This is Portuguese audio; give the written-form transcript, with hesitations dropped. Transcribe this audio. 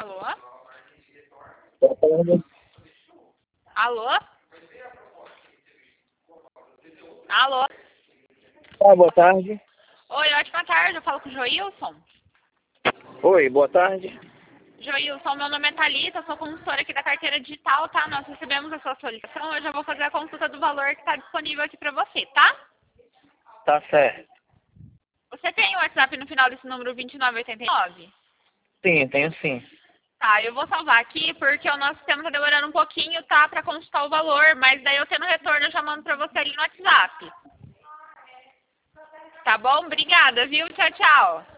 Alô? Boa tarde. Alô? Alô? Boa tarde. Oi, ótima tarde. Eu falo com o Joilson. Oi, boa tarde. Joilson, meu nome é Thalita, sou consultora aqui da carteira digital, tá? Nós recebemos a sua solicitação, eu já vou fazer a consulta do valor que está disponível aqui para você, tá? Tá certo. Você tem o WhatsApp no final desse número 2989? Sim, tenho sim. Tá, eu vou salvar aqui porque o nosso sistema tá demorando um pouquinho, tá? Pra consultar o valor, mas daí eu tendo retorno eu já mando pra você ali no WhatsApp. Tá bom? Obrigada, viu? Tchau, tchau.